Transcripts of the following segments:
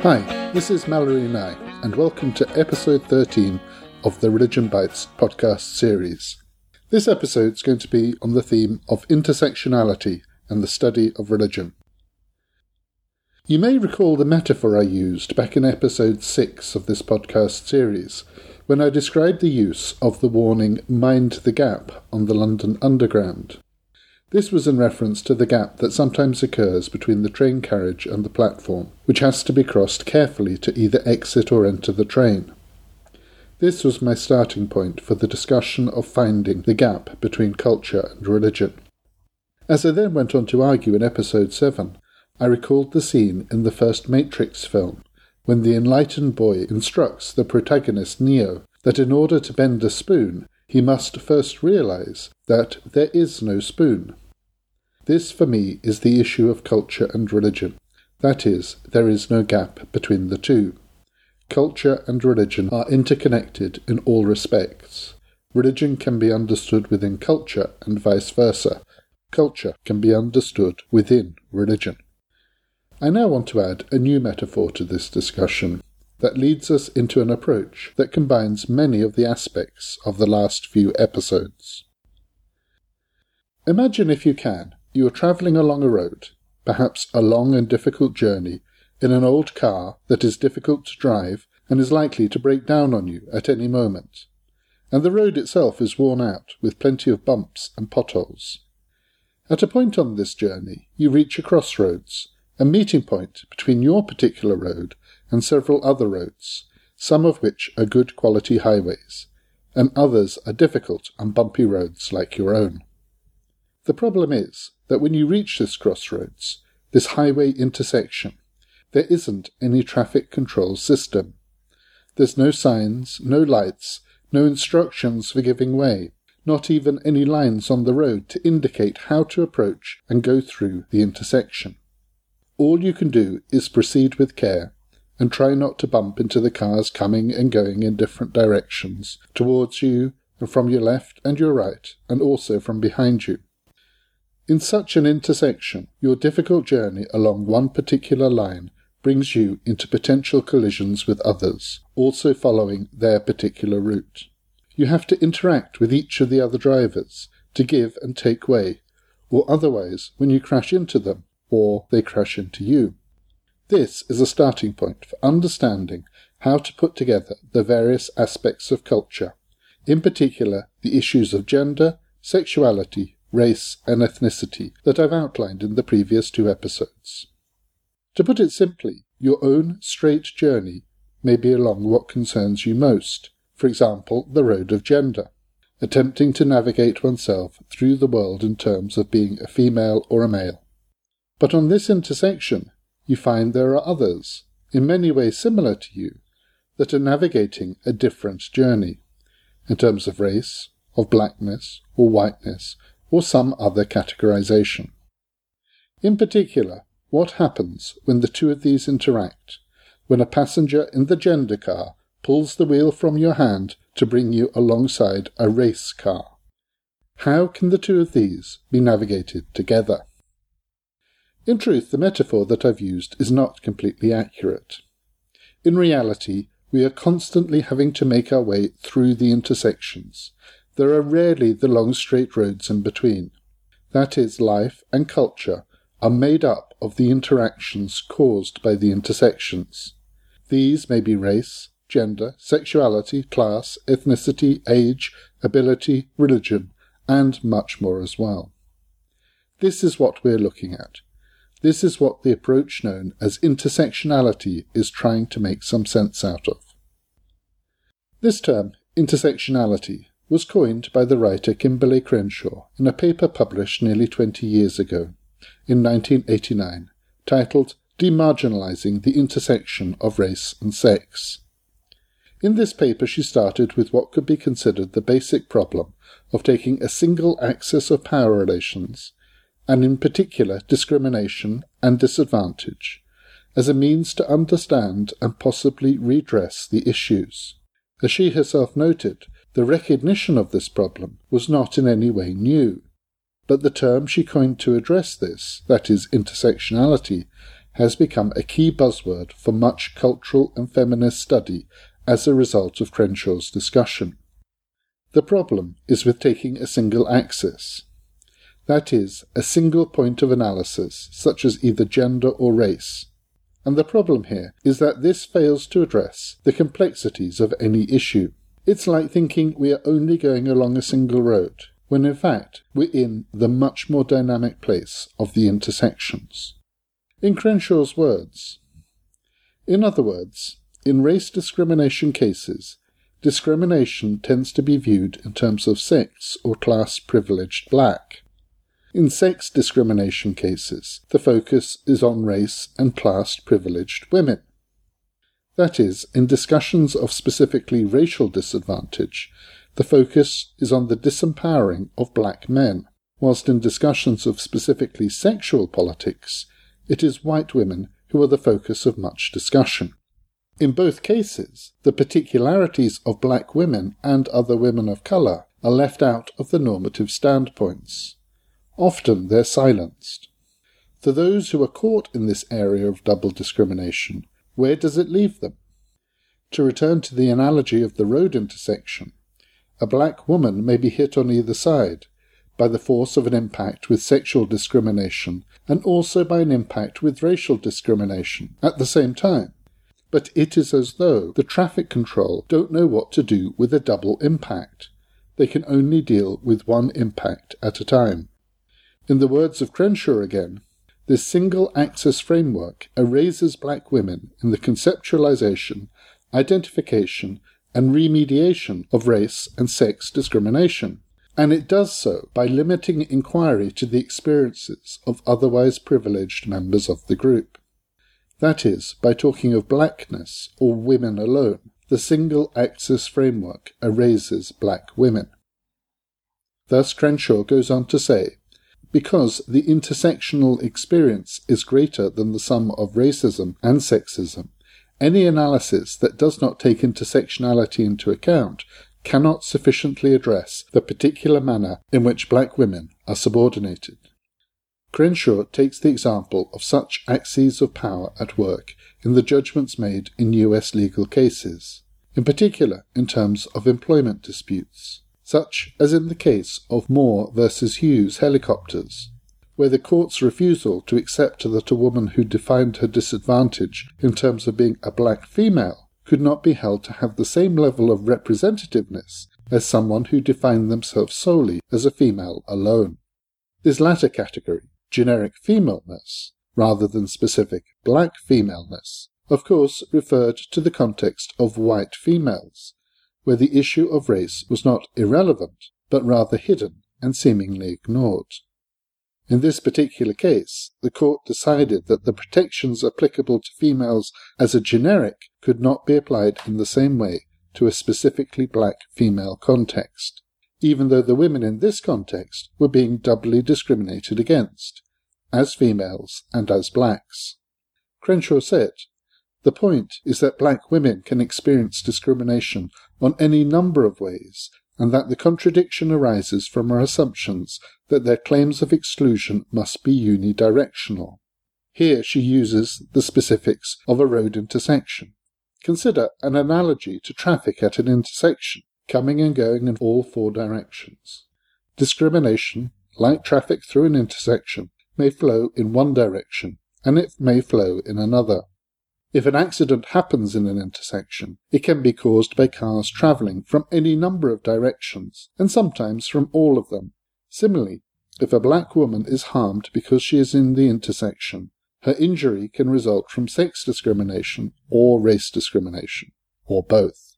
Hi, this is Mallory Nye, and welcome to episode 13 of the Religion Bites podcast series. This episode is going to be on the theme of intersectionality and the study of religion. You may recall the metaphor I used back in episode 6 of this podcast series, when I described the use of the warning "Mind the Gap" on the London Underground. This was in reference to the gap that sometimes occurs between the train carriage and the platform, which has to be crossed carefully to either exit or enter the train. This was my starting point for the discussion of finding the gap between culture and religion. As I then went on to argue in episode 7, I recalled the scene in the first Matrix film, when the enlightened boy instructs the protagonist Neo that in order to bend a spoon, he must first realize that there is no spoon. This, for me, is the issue of culture and religion. That is, there is no gap between the two. Culture and religion are interconnected in all respects. Religion can be understood within culture and vice versa. Culture can be understood within religion. I now want to add a new metaphor to this discussion that leads us into an approach that combines many of the aspects of the last few episodes. Imagine, if you can, you are travelling along a road, perhaps a long and difficult journey, in an old car that is difficult to drive and is likely to break down on you at any moment, and the road itself is worn out with plenty of bumps and potholes. At a point on this journey, you reach a crossroads, a meeting point between your particular road and several other roads, some of which are good quality highways, and others are difficult and bumpy roads like your own. The problem is that when you reach this crossroads, this highway intersection, there isn't any traffic control system. There's no signs, no lights, no instructions for giving way, not even any lines on the road to indicate how to approach and go through the intersection. All you can do is proceed with care and try not to bump into the cars coming and going in different directions, towards you and from your left and your right, and also from behind you. In such an intersection, your difficult journey along one particular line brings you into potential collisions with others, also following their particular route. You have to interact with each of the other drivers to give and take way, or otherwise, when you crash into them, or they crash into you. This is a starting point for understanding how to put together the various aspects of culture, in particular the issues of gender, sexuality, race and ethnicity that I've outlined in the previous 2 episodes. To put it simply, your own straight journey may be along what concerns you most, for example, the road of gender, attempting to navigate oneself through the world in terms of being a female or a male. But on this intersection, you find there are others, in many ways similar to you, that are navigating a different journey, in terms of race, of blackness or whiteness, or some other categorization. In particular, what happens when the two of these interact, when a passenger in the gender car pulls the wheel from your hand to bring you alongside a race car? How can the two of these be navigated together? In truth, the metaphor that I've used is not completely accurate. In reality, we are constantly having to make our way through the intersections. There are rarely the long straight roads in between. That is, life and culture are made up of the interactions caused by the intersections. These may be race, gender, sexuality, class, ethnicity, age, ability, religion, and much more as well. This is what we're looking at. This is what the approach known as intersectionality is trying to make some sense out of. This term, intersectionality, was coined by the writer Kimberlé Crenshaw in a paper published nearly 20 years ago, in 1989, titled Demarginalizing the Intersection of Race and Sex. In this paper she started with what could be considered the basic problem of taking a single axis of power relations, and in particular discrimination and disadvantage, as a means to understand and possibly redress the issues. As she herself noted, the recognition of this problem was not in any way new, but the term she coined to address this, that is, intersectionality, has become a key buzzword for much cultural and feminist study as a result of Crenshaw's discussion. The problem is with taking a single axis. That is, a single point of analysis, such as either gender or race. And the problem here is that this fails to address the complexities of any issue. It's like thinking we are only going along a single road, when in fact we're in the much more dynamic place of the intersections. In Crenshaw's words, in other words, in race discrimination cases, discrimination tends to be viewed in terms of sex or class-privileged black. In sex discrimination cases, the focus is on race and class-privileged women. That is, in discussions of specifically racial disadvantage, the focus is on the disempowering of black men, whilst in discussions of specifically sexual politics, it is white women who are the focus of much discussion. In both cases, the particularities of black women and other women of colour are left out of the normative standpoints. Often they're silenced. For those who are caught in this area of double discrimination, where does it leave them? To return to the analogy of the road intersection, a black woman may be hit on either side, by the force of an impact with sexual discrimination and also by an impact with racial discrimination at the same time. But it is as though the traffic control don't know what to do with a double impact. They can only deal with one impact at a time. In the words of Crenshaw again, this single-axis framework erases black women in the conceptualization, identification, and remediation of race and sex discrimination, and it does so by limiting inquiry to the experiences of otherwise privileged members of the group. That is, by talking of blackness or women alone, the single-axis framework erases black women. Thus Crenshaw goes on to say, because the intersectional experience is greater than the sum of racism and sexism, any analysis that does not take intersectionality into account cannot sufficiently address the particular manner in which black women are subordinated. Crenshaw takes the example of such axes of power at work in the judgments made in US legal cases, in particular in terms of employment disputes, such as in the case of Moore versus Hughes helicopters, where the court's refusal to accept that a woman who defined her disadvantage in terms of being a black female could not be held to have the same level of representativeness as someone who defined themselves solely as a female alone. This latter category, generic femaleness, rather than specific black femaleness, of course referred to the context of white females, where the issue of race was not irrelevant, but rather hidden and seemingly ignored. In this particular case, the court decided that the protections applicable to females as a generic could not be applied in the same way to a specifically black female context, even though the women in this context were being doubly discriminated against, as females and as blacks. Crenshaw said, "The point is that black women can experience discrimination on any number of ways, and that the contradiction arises from our assumptions that their claims of exclusion must be unidirectional." Here she uses the specifics of a road intersection. Consider an analogy to traffic at an intersection, coming and going in all four directions. Discrimination, like traffic through an intersection, may flow in one direction, and it may flow in another. If an accident happens in an intersection, it can be caused by cars travelling from any number of directions, and sometimes from all of them. Similarly, if a black woman is harmed because she is in the intersection, her injury can result from sex discrimination or race discrimination, or both.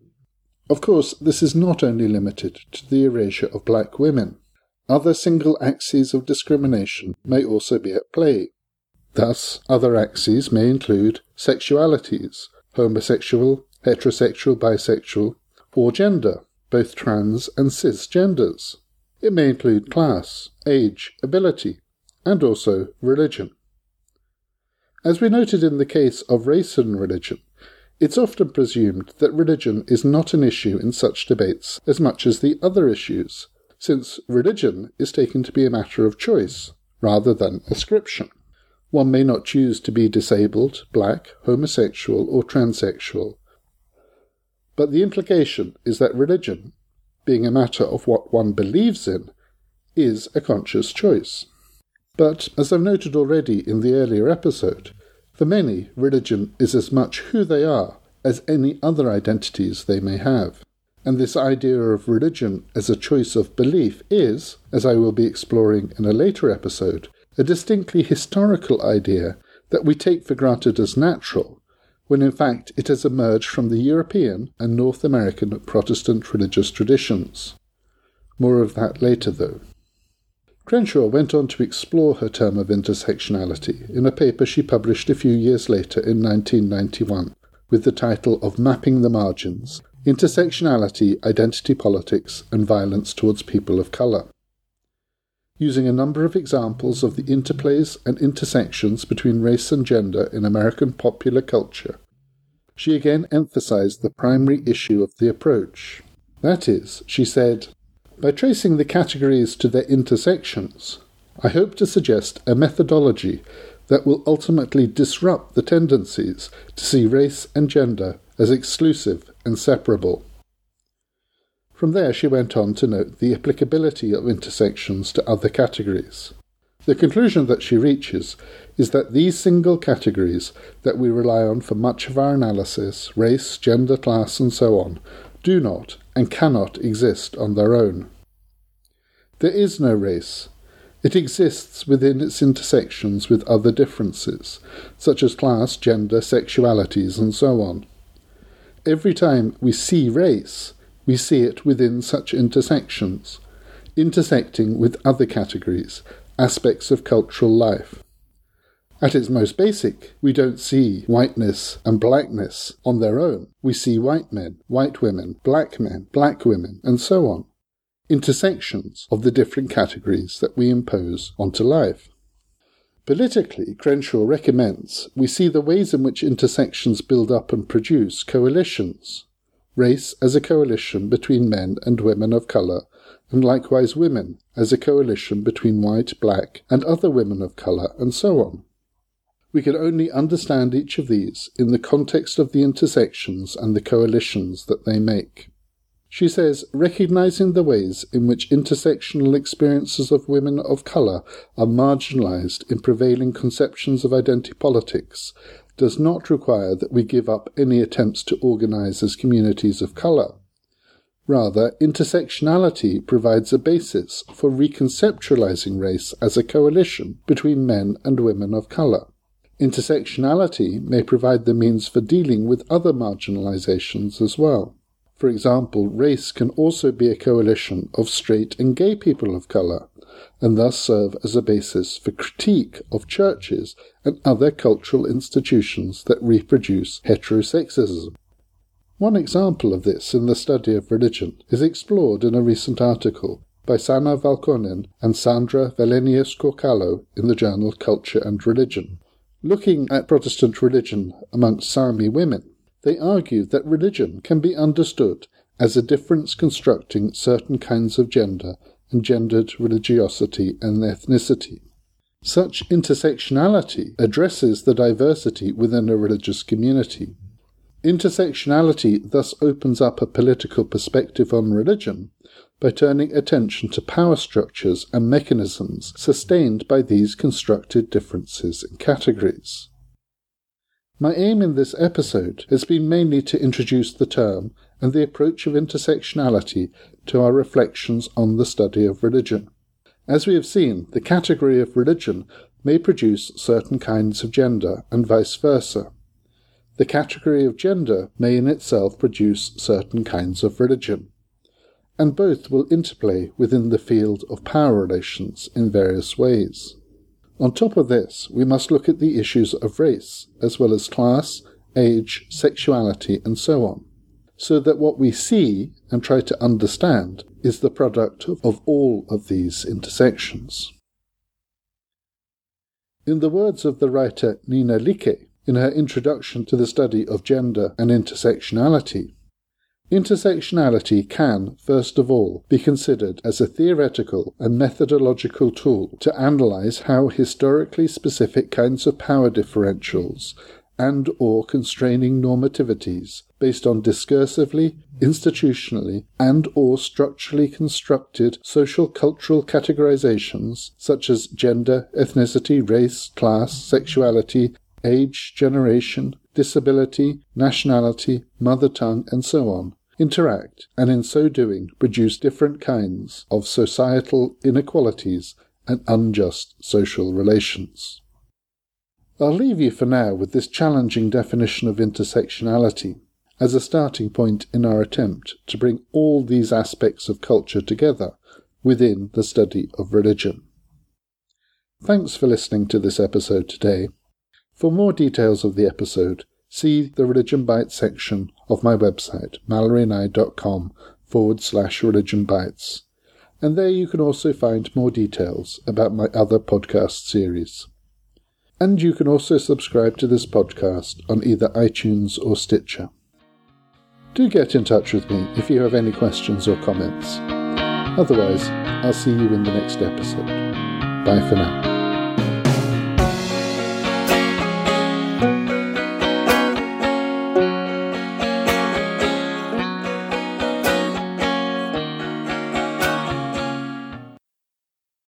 Of course, this is not only limited to the erasure of black women. Other single axes of discrimination may also be at play. Thus, other axes may include sexualities, homosexual, heterosexual, bisexual, or gender, both trans and cisgenders. It may include class, age, ability, and also religion. As we noted in the case of race and religion, it's often presumed that religion is not an issue in such debates as much as the other issues, since religion is taken to be a matter of choice rather than ascription. One may not choose to be disabled, black, homosexual, or transsexual. But the implication is that religion, being a matter of what one believes in, is a conscious choice. But, as I've noted already in the earlier episode, for many, religion is as much who they are as any other identities they may have. And this idea of religion as a choice of belief is, as I will be exploring in a later episode, a distinctly historical idea that we take for granted as natural, when in fact it has emerged from the European and North American Protestant religious traditions. More of that later, though. Crenshaw went on to explore her term of intersectionality in a paper she published a few years later in 1991, with the title of Mapping the Margins: Intersectionality, Identity Politics, and Violence Towards People of Colour. Using a number of examples of the interplays and intersections between race and gender in American popular culture, she again emphasized the primary issue of the approach. That is, she said, by tracing the categories to their intersections, I hope to suggest a methodology that will ultimately disrupt the tendencies to see race and gender as exclusive and separable. From there she went on to note the applicability of intersections to other categories. The conclusion that she reaches is that these single categories that we rely on for much of our analysis, race, gender, class, and so on, do not and cannot exist on their own. There is no race. It exists within its intersections with other differences, such as class, gender, sexualities, and so on. Every time we see race, we see it within such intersections, intersecting with other categories, aspects of cultural life. At its most basic, we don't see whiteness and blackness on their own. We see white men, white women, black men, black women, and so on. Intersections of the different categories that we impose onto life. Politically, Crenshaw recommends we see the ways in which intersections build up and produce coalitions. Race as a coalition between men and women of colour, and likewise women as a coalition between white, black, and other women of colour, and so on. We can only understand each of these in the context of the intersections and the coalitions that they make. She says, recognizing the ways in which intersectional experiences of women of colour are marginalized in prevailing conceptions of identity politics does not require that we give up any attempts to organize as communities of colour. Rather, intersectionality provides a basis for reconceptualizing race as a coalition between men and women of colour. Intersectionality may provide the means for dealing with other marginalizations as well. For example, race can also be a coalition of straight and gay people of colour, and thus serve as a basis for critique of churches and other cultural institutions that reproduce heterosexism. One example of this in the study of religion is explored in a recent article by Sanna Valkonen and Sandra Valenius-Corcallo in the journal Culture and Religion. Looking at Protestant religion amongst Sami women, they argue that religion can be understood as a difference constructing certain kinds of gender and gendered religiosity and ethnicity. Such intersectionality addresses the diversity within a religious community. Intersectionality thus opens up a political perspective on religion by turning attention to power structures and mechanisms sustained by these constructed differences in categories. My aim in this episode has been mainly to introduce the term and the approach of intersectionality to our reflections on the study of religion. As we have seen, the category of religion may produce certain kinds of gender, and vice versa. The category of gender may in itself produce certain kinds of religion, and both will interplay within the field of power relations in various ways. On top of this, we must look at the issues of race, as well as class, age, sexuality, and so on, so that what we see and try to understand is the product of all of these intersections. In the words of the writer Nina Like, in her introduction to the study of gender and intersectionality, Intersectionality can, first of all, be considered as a theoretical and methodological tool to analyze how historically specific kinds of power differentials and or constraining normativities based on discursively, institutionally, and or structurally constructed social cultural categorizations such as gender, ethnicity, race, class, sexuality, age, generation, disability, nationality, mother tongue, and so on, interact, and in so doing produce different kinds of societal inequalities and unjust social relations. I'll leave you for now with this challenging definition of intersectionality as a starting point in our attempt to bring all these aspects of culture together within the study of religion. Thanks for listening to this episode today. For more details of the episode, see the Religion Bites section of my website, malloryandI.com/Religion Bites, and there you can also find more details about my other podcast series. And you can also subscribe to this podcast on either iTunes or Stitcher. Do get in touch with me if you have any questions or comments. Otherwise, I'll see you in the next episode. Bye for now.